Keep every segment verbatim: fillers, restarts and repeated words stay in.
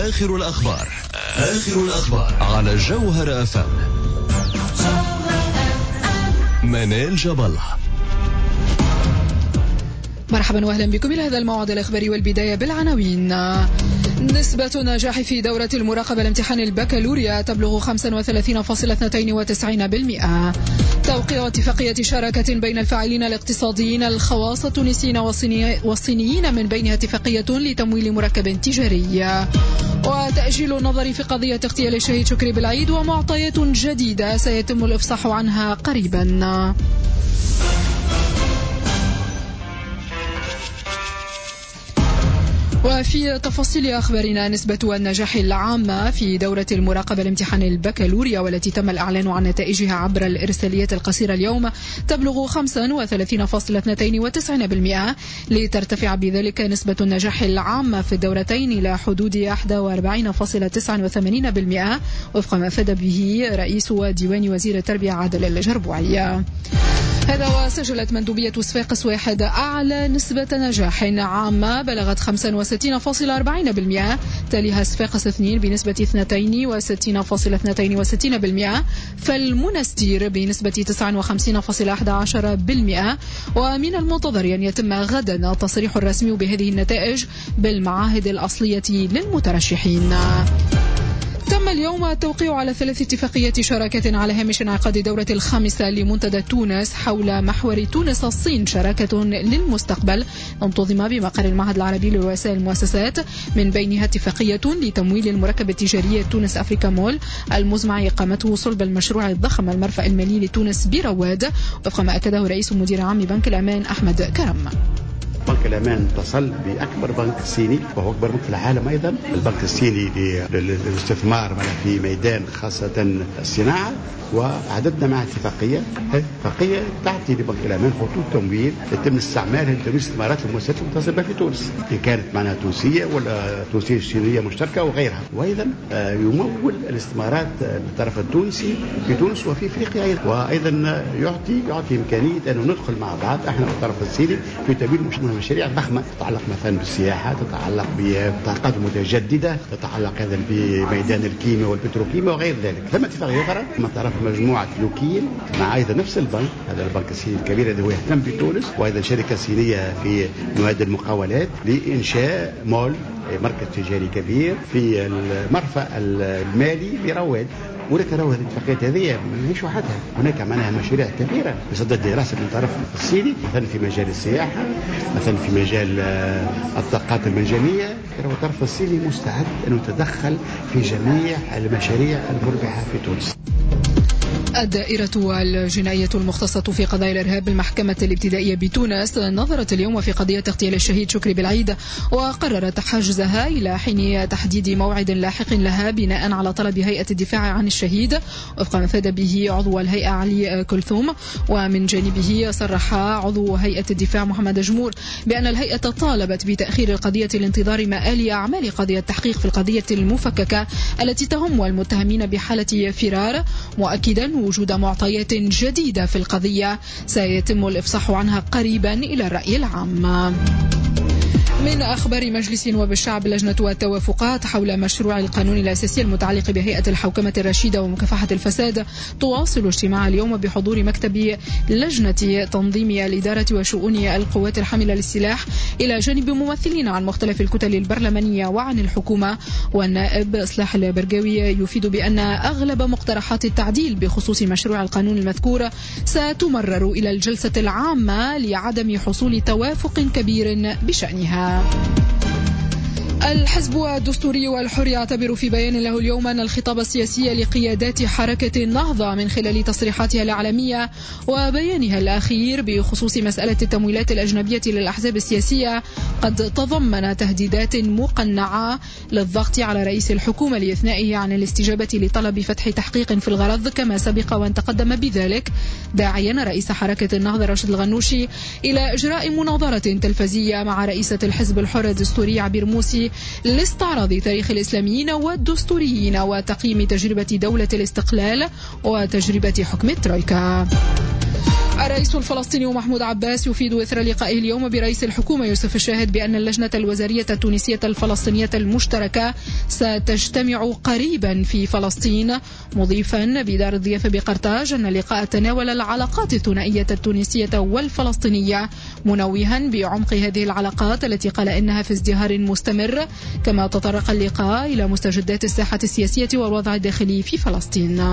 آخر الأخبار آخر الأخبار على جوهر أف أم. منال جبل. مرحبا واهلا بكم إلى هذا الموعد الإخباري، والبداية بالعناوين. نسبة النجاح في دورة المراقبة لامتحان البكالوريا تبلغ خمسة وثلاثين فاصلة اثنين وتسعين بالمئة. توقيع اتفاقية شراكة بين الفاعلين الاقتصاديين الخواص التونسيين والصينيين، من بينها اتفاقية لتمويل مركب تجاري. وتأجيل النظر في قضية اغتيال الشهيد شكري بالعيد، ومعطيات جديدة سيتم الإفصاح عنها قريبا. وفي تفاصيل أخبارنا، نسبة النجاح العامة في دورة المراقبة لامتحان البكالوريا والتي تم الإعلان عن نتائجها عبر الإرساليات القصيرة اليوم تبلغ خمسة وثلاثين فاصلة اثنين وتسعين بالمئة، لترتفع بذلك نسبة النجاح العامة في الدورتين إلى حدود واحد وأربعين فاصلة تسعة وثمانين بالمئة، وفق ما أفاد به رئيس وديوان وزير التربية عادل الجربوعي. هذا وسجلت مندوبية صفاقس واحد أعلى نسبة نجاح عامة بلغت خمسة وستين فاصلة أربعين بالمئة، تليها صفاقس اثنين بنسبة اثنين وستين فاصلة اثنين وستين بالمئة، فالمنستير بنسبة تسعة وخمسين فاصلة أحد عشر بالمئة. ومن المنتظر أن يتم غدا التصريح الرسمي بهذه النتائج بالمعاهد الأصلية للمترشحين. تم اليوم التوقيع على ثلاث اتفاقيات شراكة على هامش انعقاد الدورة الخامسة لمنتدى تونس حول محور تونس الصين شراكة للمستقبل، انتظم بمقر المعهد العربي لرؤساء المؤسسات، من بينها اتفاقية لتمويل المركب التجاري تونس أفريكا مول المزمع إقامته صلب المشروع الضخم المرفأ المالي لتونس برواد، وفق ما أكده رئيس مدير عام بنك الأمان أحمد كرم. بنك الأمان اتصل بأكبر بنك صيني وهو أكبر بنك في العالم أيضا، البنك الصيني للاستثمار في ميدان خاصة الصناعة، وعددنا مع اتفاقية اتفاقية تعطي لبنك الأمان خطوط تمويل يتم استعمالها لتمويل الاستثمارات المؤسسات المتصلة في تونس، إن كانت معناها تونسية ولا تونسية صينية مشتركة وغيرها، وأيضا يمول الاستثمارات للطرف التونسي في تونس وفي أفريقيا أيضا، وأيضا يعطي يعطي إمكانية أن ندخل مع بعض احنا الطرف الصيني في تمويل مشاريع ضخمة تتعلق مثلا بالسياحة، تتعلق بالطاقات المتجددة، تتعلق أيضا بميدان الكيمياء والبتروكيماء وغير ذلك. ثم اتفاقية أخرى من طرف مجموعة لوكيل مع أيضا نفس البنك، هذا البنك الصيني الكبير الذي هو يهتم بتونس، وأيضا شركة صينية في مواد المقاولات لإنشاء مول مركز تجاري كبير في المرفأ المالي برواد. ولكن هذه الاتفاقيات هذه مش وحدها، هناك معناها مشاريع كبيرة بصدد دراسة من طرف الصيني، مثلا في مجال السياحة، مثلا في مجال الطاقات المنجمية، والطرف الصيني مستعد أن يتدخل في جميع المشاريع المربحة في تونس. الدائرة الجنائية المختصة في قضايا الإرهاب بالمحكمة الابتدائية بتونس نظرت اليوم في قضية اغتيال الشهيد شكري بالعيد، وقررت حجزها إلى حين تحديد موعد لاحق لها بناء على طلب هيئة الدفاع عن الشهيد، وفق ما أفاد به عضو الهيئة علي كلثوم. ومن جانبه صرح عضو هيئة الدفاع محمد جمور بأن الهيئة طالبت بتأخير القضية لانتظار مآل أعمال قضية التحقيق في القضية المفككة التي تهم المتهمين بحالة فرار، مؤكدا وجود معطيات جديدة في القضية سيتم الإفصاح عنها قريبا إلى الرأي العام. من أخبار مجلس نواب الشعب، لجنة التوافقات حول مشروع القانون الأساسي المتعلق بهيئة الحوكمة الرشيدة ومكافحة الفساد تواصل اجتماع اليوم بحضور مكتب لجنة تنظيم الإدارة وشؤون القوات الحاملة للسلاح، إلى جانب ممثلين عن مختلف الكتل البرلمانية وعن الحكومة. والنائب إصلاح البرقاوي يفيد بأن أغلب مقترحات التعديل بخصوص مشروع القانون المذكور ستمرر إلى الجلسة العامة لعدم حصول توافق كبير بشأنها. الحزب الدستوري والحر يعتبر في بيان له اليوم أن الخطاب السياسي لقيادات حركة النهضة من خلال تصريحاتها الإعلامية وبيانها الأخير بخصوص مسألة التمويلات الأجنبية للأحزاب السياسية قد تضمن تهديدات مقنعة للضغط على رئيس الحكومة لإثنائه عن الاستجابة لطلب فتح تحقيق في الغرض كما سبق وان تقدم بذلك، داعيا رئيس حركة النهضة راشد الغنوشي إلى إجراء مناظرة تلفزية مع رئيسة الحزب الحر الدستوري عبير موسي لاستعراض تاريخ الإسلاميين والدستوريين وتقييم تجربة دولة الاستقلال وتجربة حكم الترويكا. الرئيس الفلسطيني محمود عباس يفيد إثر لقائه اليوم برئيس الحكومة يوسف الشاهد بأن اللجنة الوزارية التونسية الفلسطينية المشتركة ستجتمع قريبا في فلسطين، مضيفا بدار الضيافة بقرطاج أن اللقاء تناول العلاقات الثنائية التونسية والفلسطينية، منوها بعمق هذه العلاقات التي قال إنها في ازدهار مستمر. كما تطرق اللقاء إلى مستجدات الساحة السياسية والوضع الداخلي في فلسطين.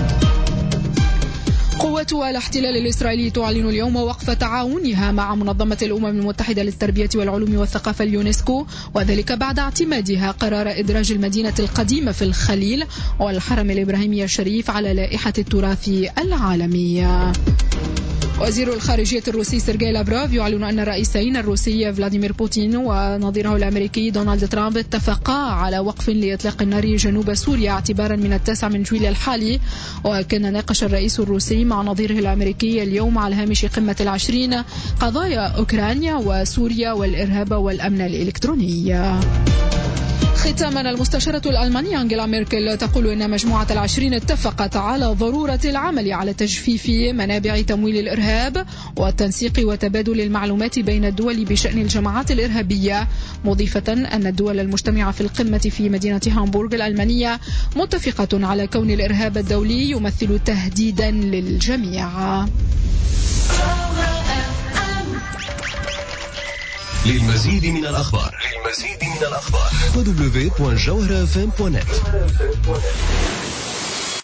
قوة الاحتلال الإسرائيلي تعلن اليوم وقف تعاونها مع منظمة الأمم المتحدة للتربية والعلوم والثقافة اليونسكو، وذلك بعد اعتمادها قرار إدراج المدينة القديمة في الخليل والحرم الإبراهيمي الشريف على لائحة التراث العالمي. وزير الخارجية الروسي سيرجي لافروف يعلن أن الرئيسين الروسي فلاديمير بوتين ونظيره الأمريكي دونالد ترامب اتفقا على وقف لإطلاق النار جنوب سوريا اعتبارا من التاسع من جويلية الحالي. وكان ناقش الرئيس الروسي مع نظيره الأمريكي اليوم على هامش قمة العشرين قضايا أوكرانيا وسوريا والإرهاب والأمن الإلكتروني. ختاما، المستشارة الألمانية أنجيلا ميركل تقول إن مجموعة العشرين اتفقت على ضرورة العمل على تجفيف منابع تمويل الإرهاب والتنسيق وتبادل المعلومات بين الدول بشأن الجماعات الإرهابية، مضيفة أن الدول المجتمعة في القمة في مدينة هامبورغ الألمانية متفقة على كون الإرهاب الدولي يمثل تهديدا للجميع. للمزيد من الأخبار للمزيد من الأخبار دبليو دبليو دبليو دوت جوهرة إف إم دوت نت.